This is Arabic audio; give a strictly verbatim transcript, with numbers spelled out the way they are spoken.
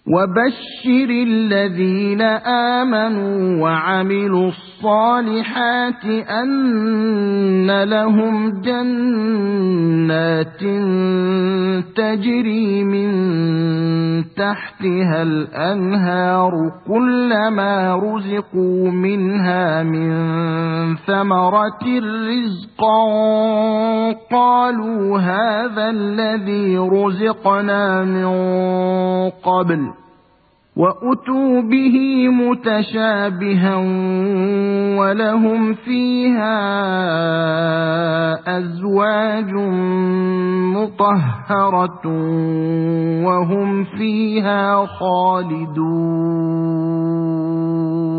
وبشر الذين آمنوا وعملوا الصالحات أن لهم جنات تجري من تحتها الأنهار كلما رزقوا منها من ثمرة رزقا قالوا هذا الذي رزقنا من قبل وأتوا به متشابها ولهم فيها أزواج مطهرة وهم فيها خالدون.